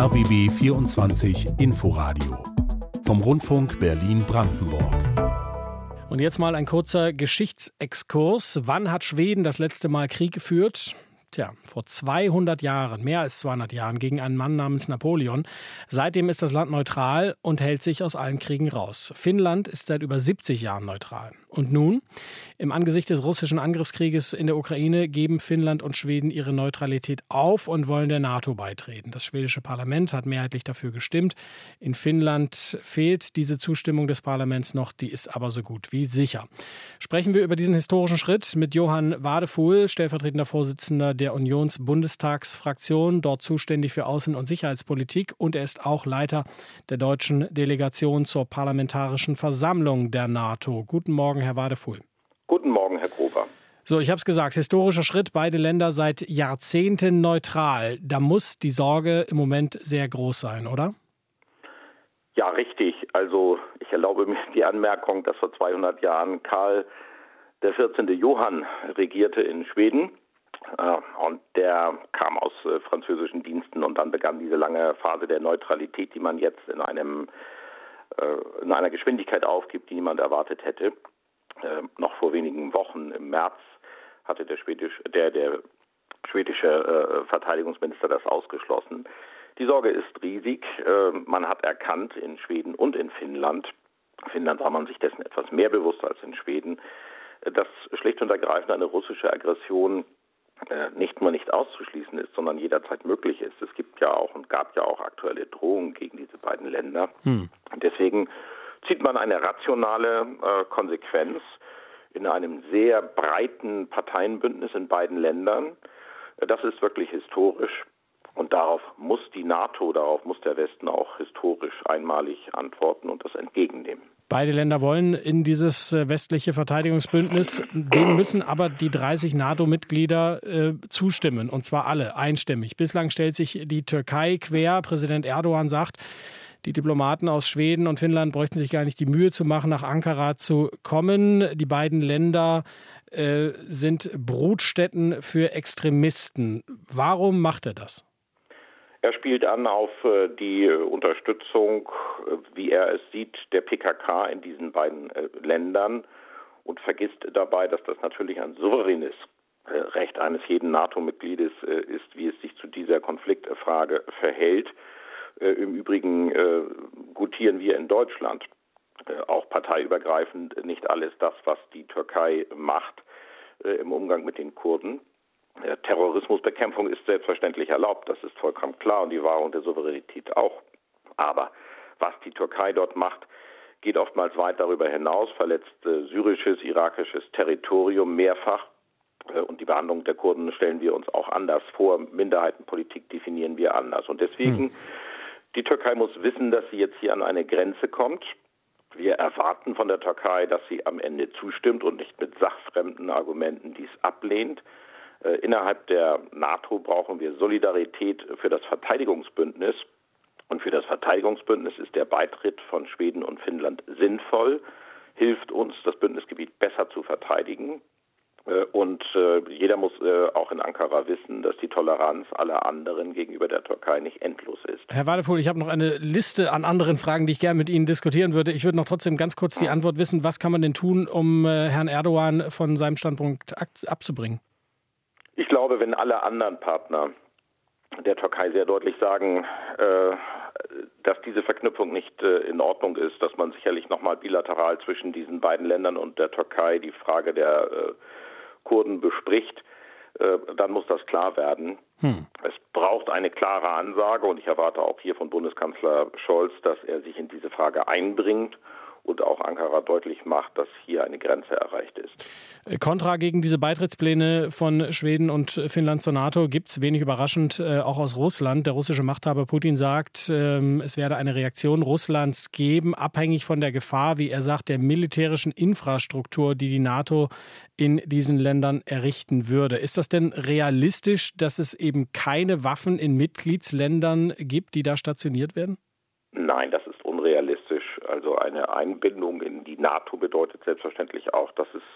RBB 24 Inforadio vom Rundfunk Berlin-Brandenburg. Und jetzt mal ein kurzer Geschichtsexkurs. Wann hat Schweden das letzte Mal Krieg geführt? Tja, vor 200 Jahren, mehr als 200 Jahren, gegen einen Mann namens Napoleon. Seitdem ist das Land neutral und hält sich aus allen Kriegen raus. Finnland ist seit über 70 Jahren neutral. Und nun, im Angesicht des russischen Angriffskrieges in der Ukraine, geben Finnland und Schweden ihre Neutralität auf und wollen der NATO beitreten. Das schwedische Parlament hat mehrheitlich dafür gestimmt. In Finnland fehlt diese Zustimmung des Parlaments noch, die ist aber so gut wie sicher. Sprechen wir über diesen historischen Schritt mit Johan Wadefuhl, stellvertretender Vorsitzender der Unions-Bundestagsfraktion, dort zuständig für Außen- und Sicherheitspolitik, und er ist auch Leiter der deutschen Delegation zur Parlamentarischen Versammlung der NATO. Guten Morgen, Herr Wadefuhl. Guten Morgen, Herr Gruber. So, ich habe es gesagt, historischer Schritt, beide Länder seit Jahrzehnten neutral. Da muss die Sorge im Moment sehr groß sein, oder? Ja, richtig. Also ich erlaube mir die Anmerkung, dass vor 200 Jahren Karl der 14. Johann regierte in Schweden. Und der kam aus französischen Diensten und dann begann diese lange Phase der Neutralität, die man jetzt in einer Geschwindigkeit aufgibt, die niemand erwartet hätte. Noch vor wenigen Wochen im März hatte der schwedische Verteidigungsminister das ausgeschlossen. Die Sorge ist riesig. Man hat erkannt in Schweden und in Finnland war man sich dessen etwas mehr bewusst als in Schweden, dass schlicht und ergreifend eine russische Aggression nicht nur nicht auszuschließen ist, sondern jederzeit möglich ist. Es gibt ja auch und gab ja auch aktuelle Drohungen gegen diese beiden Länder. Deswegen zieht man eine rationale Konsequenz in einem sehr breiten Parteienbündnis in beiden Ländern. Das ist wirklich historisch und darauf muss die NATO, darauf muss der Westen auch historisch einmalig antworten und das entgegennehmen. Beide Länder wollen in dieses westliche Verteidigungsbündnis. Dem müssen aber die 30 NATO-Mitglieder zustimmen, und zwar alle einstimmig. Bislang stellt sich die Türkei quer. Präsident Erdogan sagt, die Diplomaten aus Schweden und Finnland bräuchten sich gar nicht die Mühe zu machen, nach Ankara zu kommen. Die beiden Länder sind Brutstätten für Extremisten. Warum macht er das? Er spielt an auf die Unterstützung, wie er es sieht, der PKK in diesen beiden Ländern und vergisst dabei, dass das natürlich ein souveränes Recht eines jeden NATO-Mitgliedes ist, wie es sich zu dieser Konfliktfrage verhält. Im Übrigen gutieren wir in Deutschland auch parteiübergreifend nicht alles das, was die Türkei macht im Umgang mit den Kurden. Terrorismusbekämpfung ist selbstverständlich erlaubt, das ist vollkommen klar, und die Wahrung der Souveränität auch. Aber was die Türkei dort macht, geht oftmals weit darüber hinaus, verletzt syrisches, irakisches Territorium mehrfach. Und die Behandlung der Kurden stellen wir uns auch anders vor. Minderheitenpolitik definieren wir anders. Und deswegen, die Türkei muss wissen, dass sie jetzt hier an eine Grenze kommt. Wir erwarten von der Türkei, dass sie am Ende zustimmt und nicht mit sachfremden Argumenten dies ablehnt. Innerhalb der NATO brauchen wir Solidarität für das Verteidigungsbündnis. Und für das Verteidigungsbündnis ist der Beitritt von Schweden und Finnland sinnvoll, hilft uns, das Bündnisgebiet besser zu verteidigen. Und jeder muss auch in Ankara wissen, dass die Toleranz aller anderen gegenüber der Türkei nicht endlos ist. Herr Wadefuhl, ich habe noch eine Liste an anderen Fragen, die ich gerne mit Ihnen diskutieren würde. Ich würde noch trotzdem ganz kurz die Antwort wissen. Was kann man denn tun, um Herrn Erdogan von seinem Standpunkt abzubringen? Ich glaube, wenn alle anderen Partner der Türkei sehr deutlich sagen, dass diese Verknüpfung nicht in Ordnung ist, dass man sicherlich nochmal bilateral zwischen diesen beiden Ländern und der Türkei die Frage der Kurden bespricht, dann muss das klar werden. Es braucht eine klare Ansage und ich erwarte auch hier von Bundeskanzler Scholz, dass er sich in diese Frage einbringt und auch Ankara deutlich macht, dass hier eine Grenze erreicht ist. Kontra gegen diese Beitrittspläne von Schweden und Finnland zur NATO gibt es, wenig überraschend, auch aus Russland. Der russische Machthaber Putin sagt, es werde eine Reaktion Russlands geben, abhängig von der Gefahr, wie er sagt, der militärischen Infrastruktur, die die NATO in diesen Ländern errichten würde. Ist das denn realistisch, dass es eben keine Waffen in Mitgliedsländern gibt, die da stationiert werden? Nein, das ist unrealistisch. Also eine Einbindung in die NATO bedeutet selbstverständlich auch, dass es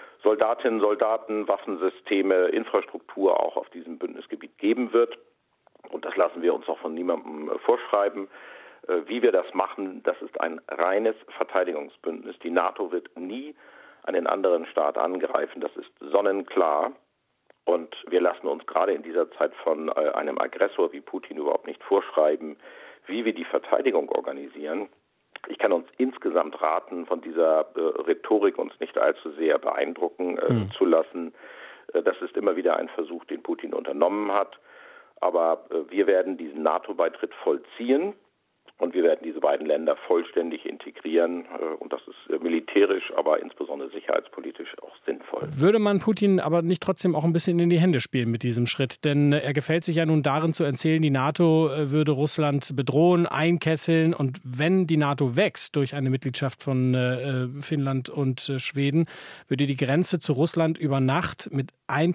Soldatinnen, Soldaten, Waffensysteme, Infrastruktur auch auf diesem Bündnisgebiet geben wird. Und das lassen wir uns auch von niemandem vorschreiben. Wie wir das machen, das ist ein reines Verteidigungsbündnis. Die NATO wird nie einen anderen Staat angreifen, das ist sonnenklar. Und wir lassen uns gerade in dieser Zeit von einem Aggressor wie Putin überhaupt nicht vorschreiben, wie wir die Verteidigung organisieren. Ich kann uns insgesamt raten, von dieser Rhetorik uns nicht allzu sehr beeindrucken zu lassen. Das ist immer wieder ein Versuch, den Putin unternommen hat. Aber wir werden diesen NATO-Beitritt vollziehen. Und wir werden diese beiden Länder vollständig integrieren. Und das ist militärisch, aber insbesondere sicherheitspolitisch auch sinnvoll. Würde man Putin aber nicht trotzdem auch ein bisschen in die Hände spielen mit diesem Schritt? Denn er gefällt sich ja nun darin zu erzählen, die NATO würde Russland bedrohen, einkesseln. Und wenn die NATO wächst durch eine Mitgliedschaft von Finnland und Schweden, würde die Grenze zu Russland über Nacht mit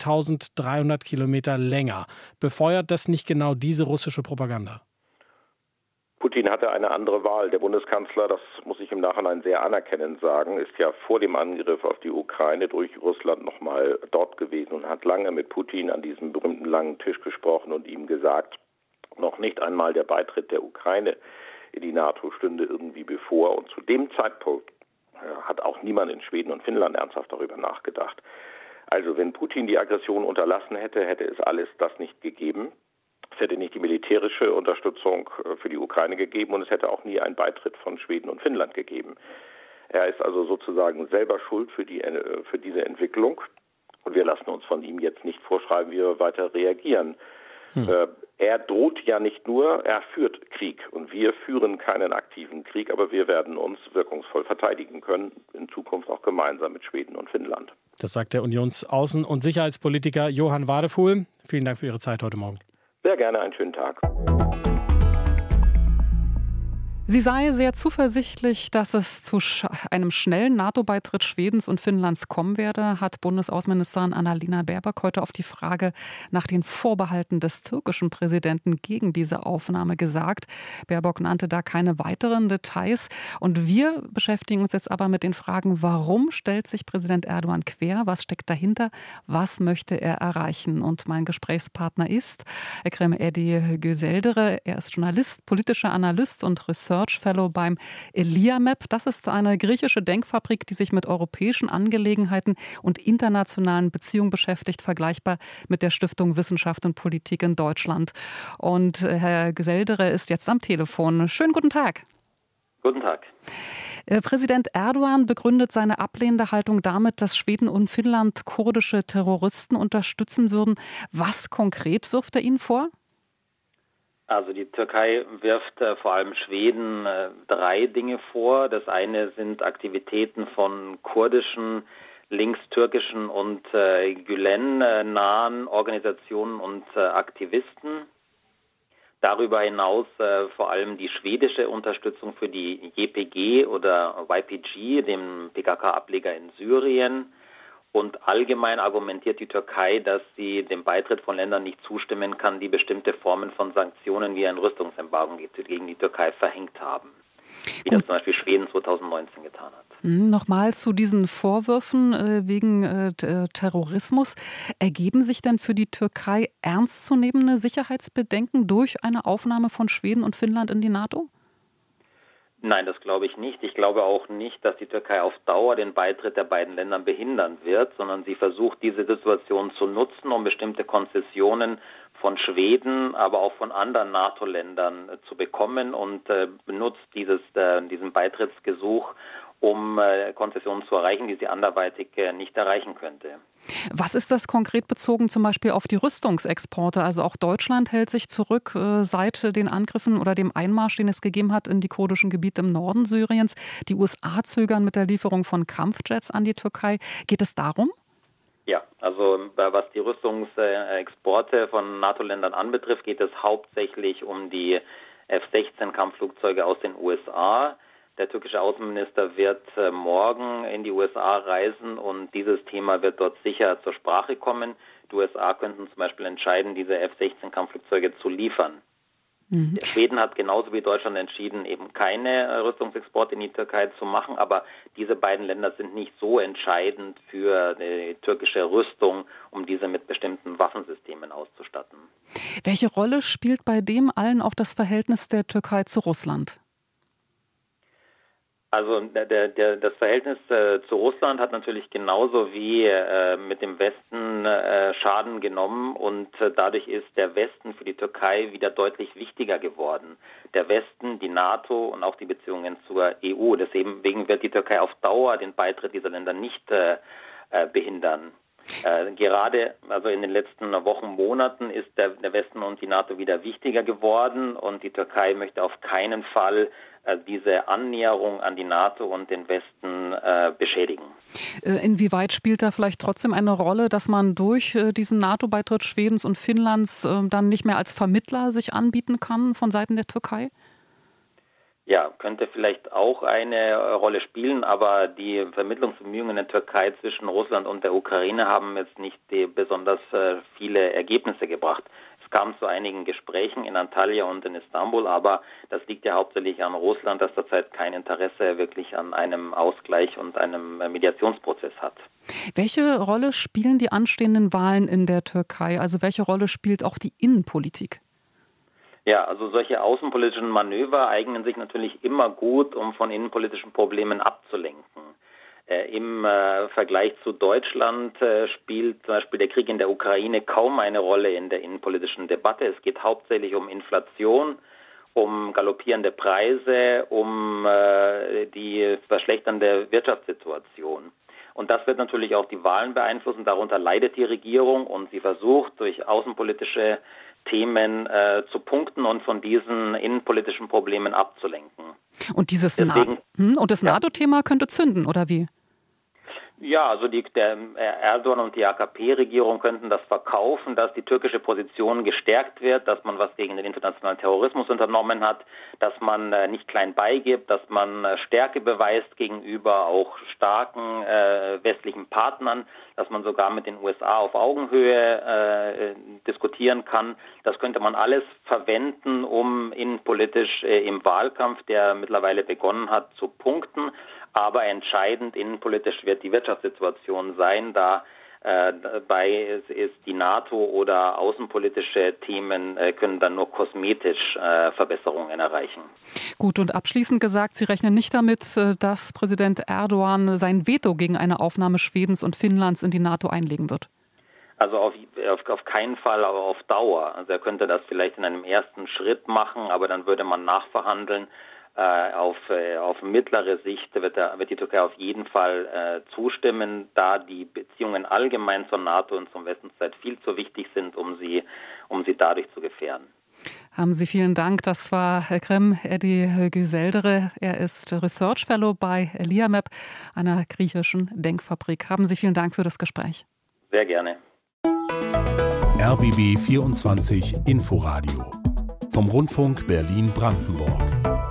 1300 Kilometer länger. Befeuert das nicht genau diese russische Propaganda? Putin hatte eine andere Wahl. Der Bundeskanzler, das muss ich im Nachhinein sehr anerkennend sagen, ist ja vor dem Angriff auf die Ukraine durch Russland nochmal dort gewesen und hat lange mit Putin an diesem berühmten langen Tisch gesprochen und ihm gesagt, noch nicht einmal der Beitritt der Ukraine in die NATO stünde irgendwie bevor. Und zu dem Zeitpunkt hat auch niemand in Schweden und Finnland ernsthaft darüber nachgedacht. Also wenn Putin die Aggression unterlassen hätte, hätte es alles das nicht gegeben. Es hätte nicht die militärische Unterstützung für die Ukraine gegeben und es hätte auch nie einen Beitritt von Schweden und Finnland gegeben. Er ist also sozusagen selber schuld für diese Entwicklung und wir lassen uns von ihm jetzt nicht vorschreiben, wie wir weiter reagieren. Er droht ja nicht nur, er führt Krieg und wir führen keinen aktiven Krieg, aber wir werden uns wirkungsvoll verteidigen können, in Zukunft auch gemeinsam mit Schweden und Finnland. Das sagt der Unionsaußen- und Sicherheitspolitiker Johann Wadefuhl. Vielen Dank für Ihre Zeit heute Morgen. Sehr gerne, einen schönen Tag. Sie sei sehr zuversichtlich, dass es zu einem schnellen NATO-Beitritt Schwedens und Finnlands kommen werde, hat Bundesaußenministerin Annalena Baerbock heute auf die Frage nach den Vorbehalten des türkischen Präsidenten gegen diese Aufnahme gesagt. Baerbock nannte da keine weiteren Details. Und wir beschäftigen uns jetzt aber mit den Fragen, warum stellt sich Präsident Erdogan quer? Was steckt dahinter? Was möchte er erreichen? Und mein Gesprächspartner ist Ekrem Edi Gözeldere. Er ist Journalist, politischer Analyst und Research Fellow beim Eliamep. Das ist eine griechische Denkfabrik, die sich mit europäischen Angelegenheiten und internationalen Beziehungen beschäftigt, vergleichbar mit der Stiftung Wissenschaft und Politik in Deutschland. Und Herr Gözeldere ist jetzt am Telefon. Schönen guten Tag. Guten Tag. Präsident Erdogan begründet seine ablehnende Haltung damit, dass Schweden und Finnland kurdische Terroristen unterstützen würden. Was konkret wirft er ihnen vor? Also die Türkei wirft vor allem Schweden 3 Dinge vor. Das eine sind Aktivitäten von kurdischen, linkstürkischen und Gülen-nahen Organisationen und Aktivisten. Darüber hinaus vor allem die schwedische Unterstützung für die YPG oder YPG, dem PKK-Ableger in Syrien. Und allgemein argumentiert die Türkei, dass sie dem Beitritt von Ländern nicht zustimmen kann, die bestimmte Formen von Sanktionen wie ein Rüstungsembargo gegen die Türkei verhängt haben. Wie das zum Beispiel Schweden 2019 getan hat. Nochmal zu diesen Vorwürfen wegen Terrorismus. Ergeben sich denn für die Türkei ernstzunehmende Sicherheitsbedenken durch eine Aufnahme von Schweden und Finnland in die NATO? Nein, das glaube ich nicht. Ich glaube auch nicht, dass die Türkei auf Dauer den Beitritt der beiden Länder behindern wird, sondern sie versucht, diese Situation zu nutzen, um bestimmte Konzessionen von Schweden, aber auch von anderen NATO-Ländern zu bekommen und benutzt diesen Beitrittsgesuch, um Konzessionen zu erreichen, die sie anderweitig nicht erreichen könnte. Was ist das konkret bezogen zum Beispiel auf die Rüstungsexporte? Also auch Deutschland hält sich zurück seit den Angriffen oder dem Einmarsch, den es gegeben hat in die kurdischen Gebiete im Norden Syriens. Die USA zögern mit der Lieferung von Kampfjets an die Türkei. Geht es darum? Ja, also was die Rüstungsexporte von NATO-Ländern anbetrifft, geht es hauptsächlich um die F-16-Kampfflugzeuge aus den USA. Der türkische Außenminister wird morgen in die USA reisen und dieses Thema wird dort sicher zur Sprache kommen. Die USA könnten zum Beispiel entscheiden, diese F-16-Kampfflugzeuge zu liefern. Schweden hat genauso wie Deutschland entschieden, eben keine Rüstungsexporte in die Türkei zu machen, aber diese beiden Länder sind nicht so entscheidend für die türkische Rüstung, um diese mit bestimmten Waffensystemen auszustatten. Welche Rolle spielt bei dem allen auch das Verhältnis der Türkei zu Russland? Also das Verhältnis zu Russland hat natürlich genauso wie mit dem Westen Schaden genommen und dadurch ist der Westen für die Türkei wieder deutlich wichtiger geworden. Der Westen, die NATO und auch die Beziehungen zur EU. Deswegen wird die Türkei auf Dauer den Beitritt dieser Länder nicht behindern. Gerade also in den letzten Wochen, Monaten ist der Westen und die NATO wieder wichtiger geworden und die Türkei möchte auf keinen Fall diese Annäherung an die NATO und den Westen beschädigen. Inwieweit spielt da vielleicht trotzdem eine Rolle, dass man durch diesen NATO-Beitritt Schwedens und Finnlands dann nicht mehr als Vermittler sich anbieten kann von Seiten der Türkei? Ja, könnte vielleicht auch eine Rolle spielen, aber die Vermittlungsbemühungen der Türkei zwischen Russland und der Ukraine haben jetzt nicht besonders viele Ergebnisse gebracht. Es kam zu einigen Gesprächen in Antalya und in Istanbul, aber das liegt ja hauptsächlich an Russland, das zurzeit kein Interesse wirklich an einem Ausgleich und einem Mediationsprozess hat. Welche Rolle spielen die anstehenden Wahlen in der Türkei? Also welche Rolle spielt auch die Innenpolitik? Ja, also solche außenpolitischen Manöver eignen sich natürlich immer gut, um von innenpolitischen Problemen abzulenken. Im Vergleich zu Deutschland spielt zum Beispiel der Krieg in der Ukraine kaum eine Rolle in der innenpolitischen Debatte. Es geht hauptsächlich um Inflation, um galoppierende Preise, um die verschlechternde Wirtschaftssituation. Und das wird natürlich auch die Wahlen beeinflussen. Darunter leidet die Regierung und sie versucht durch außenpolitische Themen zu punkten und von diesen innenpolitischen Problemen abzulenken. Und das NATO-Thema könnte zünden, oder wie? Ja, also der Erdogan und die AKP-Regierung könnten das verkaufen, dass die türkische Position gestärkt wird, dass man was gegen den internationalen Terrorismus unternommen hat, dass man nicht klein beigibt, dass man Stärke beweist gegenüber auch starken westlichen Partnern, dass man sogar mit den USA auf Augenhöhe diskutieren kann. Das könnte man alles verwenden, um innenpolitisch im Wahlkampf, der mittlerweile begonnen hat, zu punkten. Aber entscheidend innenpolitisch wird die Wirtschaftssituation sein, da dabei ist die NATO oder außenpolitische Themen können dann nur kosmetisch Verbesserungen erreichen. Gut, und abschließend gesagt, Sie rechnen nicht damit, dass Präsident Erdogan sein Veto gegen eine Aufnahme Schwedens und Finnlands in die NATO einlegen wird? Also auf keinen Fall, aber auf Dauer. Also er könnte das vielleicht in einem ersten Schritt machen, aber dann würde man nachverhandeln. Auf mittlere Sicht wird die Türkei auf jeden Fall zustimmen, da die Beziehungen allgemein zur NATO und zum Westen zurzeit viel zu wichtig sind, um sie dadurch zu gefährden. Haben Sie vielen Dank. Das war Ekrem Edi Güzeldere. Er ist Research Fellow bei Liamep, einer griechischen Denkfabrik. Haben Sie vielen Dank für das Gespräch. Sehr gerne. RBB 24 Inforadio vom Rundfunk Berlin-Brandenburg.